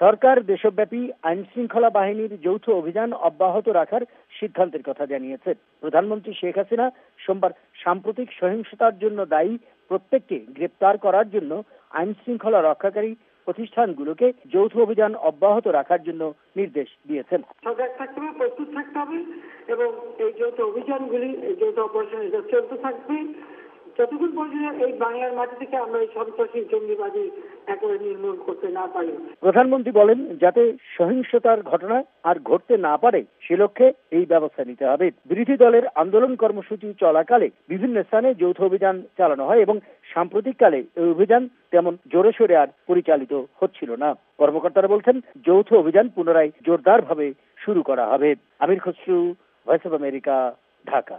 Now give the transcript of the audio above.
সরকার দেশব্যাপী আইন শৃঙ্খলা বাহিনীর যৌথ অভিযান অব্যাহত রাখার সিদ্ধান্তের কথা জানিয়েছে। প্রধানমন্ত্রী শেখ হাসিনা সোমবার সাম্প্রতিক সহিংসতার জন্য দায়ী প্রত্যেককে গ্রেপ্তার করার জন্য আইন শৃঙ্খলা রক্ষাকারী প্রতিষ্ঠানগুলোকে যৌথ অভিযান অব্যাহত রাখার জন্য নির্দেশ দিয়েছেন। সজাগ থাকতে হবে, প্রস্তুত থাকতে হবে এবং এই যৌথ অভিযানগুলি, এই যৌথ অপারেশন চলতে থাকবে যতক্ষণ পর্যন্ত এই বাংলার মাটি থেকে আমরা এই সন্ত্রাসী জঙ্গিবাদী একেবারে নির্মূল করতে না পারি। প্রধানমন্ত্রী বলেন, যাতে সহিংসতার ঘটনা আর ঘটতে না পারে সে লক্ষ্যে এই ব্যবস্থা নিতে হবে। বিরোধী দলের আন্দোলন কর্মসূচি চলাকালে বিভিন্ন স্থানে যৌথ অভিযান চালানো হয় এবং সাম্প্রতিককালে এই অভিযান তেমন জোরে সোরে আর পরিচালিত হচ্ছিল না। কর্মকর্তারা বলছেন, যৌথ অভিযান পুনরায় জোরদারভাবে শুরু করা হবে। Amir Khasru, voice of America, Dhaka.